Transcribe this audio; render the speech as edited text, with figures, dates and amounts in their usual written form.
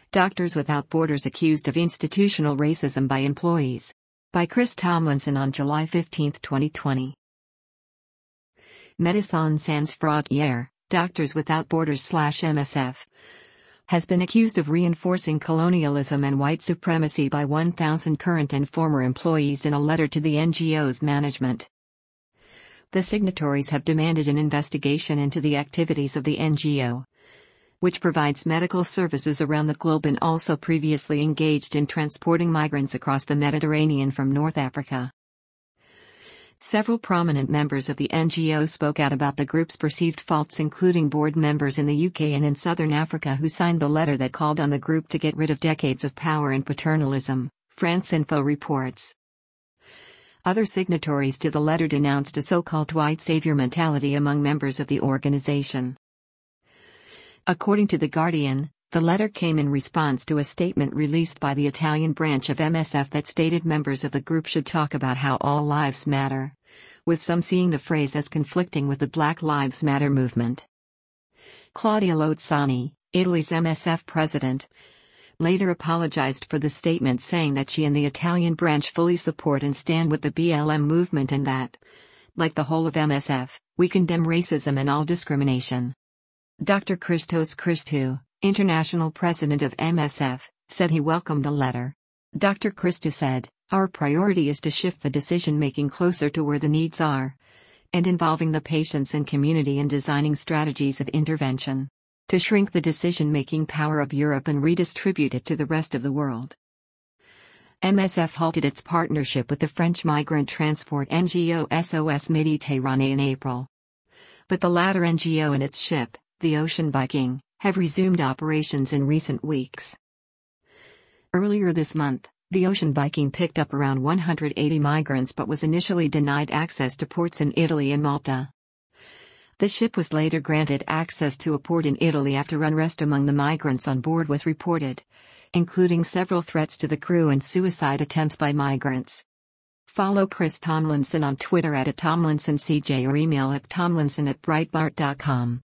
Doctors Without Borders accused of institutional racism by employees. By Chris Tomlinson on July 15, 2020. Médecins Sans Frontières, Doctors Without Borders/MSF, has been accused of reinforcing colonialism and white supremacy by 1,000 current and former employees in a letter to the NGO's management. The signatories have demanded an investigation into the activities of the NGO, which provides medical services around the globe and also previously engaged in transporting migrants across the Mediterranean from North Africa. Several prominent members of the NGO spoke out about the group's perceived faults, including board members in the UK and in Southern Africa who signed the letter that called on the group to get rid of decades of power and paternalism, France Info reports. Other signatories to the letter denounced a so-called white savior mentality among members of the organization. According to The Guardian, the letter came in response to a statement released by the Italian branch of MSF that stated members of the group should talk about how all lives matter, with some seeing the phrase as conflicting with the Black Lives Matter movement. Claudia Lozani, Italy's MSF president, later apologized for the statement, saying that she and the Italian branch fully support and stand with the BLM movement and that, like the whole of MSF, we condemn racism and all discrimination. Dr. Christos Christou, international president of MSF, said he welcomed the letter. Dr. Christou said, "Our priority is to shift the decision-making closer to where the needs are, and involving the patients and community in designing strategies of intervention, to shrink the decision-making power of Europe and redistribute it to the rest of the world." MSF halted its partnership with the French migrant transport NGO SOS Méditerranée in April. But the latter NGO and its ship, the Ocean Viking, have resumed operations in recent weeks. Earlier this month, the Ocean Viking picked up around 180 migrants but was initially denied access to ports in Italy and Malta. The ship was later granted access to a port in Italy after unrest among the migrants on board was reported, including several threats to the crew and suicide attempts by migrants. Follow Chris Tomlinson on Twitter @TomlinsonCJ or email at tomlinson@breitbart.com.